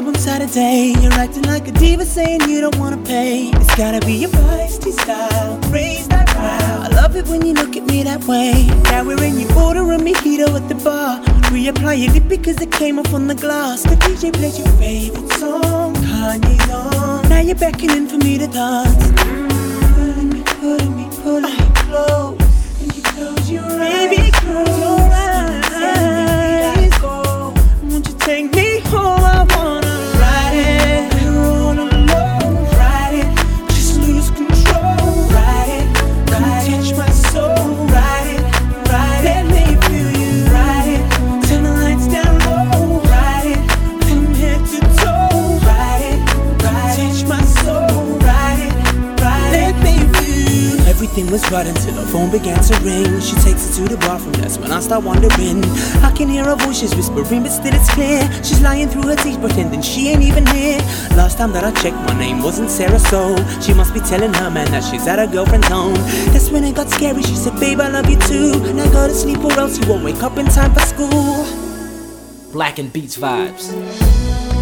on Saturday. You're acting like a diva, saying you don't wanna pay. It's gotta be your feisty style, raise that crowd. I love it when you look at me that way. Now we're in, you order a mojito at the bar. Reapply your lip because it came off on the glass. The DJ played your favorite song, Kanye's on. Now you're beckoning for me to dance. Pulling me close. And you close your eyes. Baby, close your eyes. Won't you take me home? I wanna ride it. We're all alone. Ride it. Just lose control. Ride it. Touch my soul. Ride it. Let me feel you. Ride it. Turn the lights down low. Ride it. From head to toe. Ride it. Touch my soul. Ride it. Let me feel you. Everything was right until her phone began to ring. She takes it to the bathroom, that's when I start wondering. I can hear her voice, she's whispering, but still it's clear. She's lying through her teeth, pretending she ain't even here. Last time that I checked, my name wasn't Sarah, so she must be telling her man that she's at her girlfriend's home. That's when it got scary, she said, babe, I love you too. Now go to sleep or else you won't wake up in time for school. Black and Beats vibes.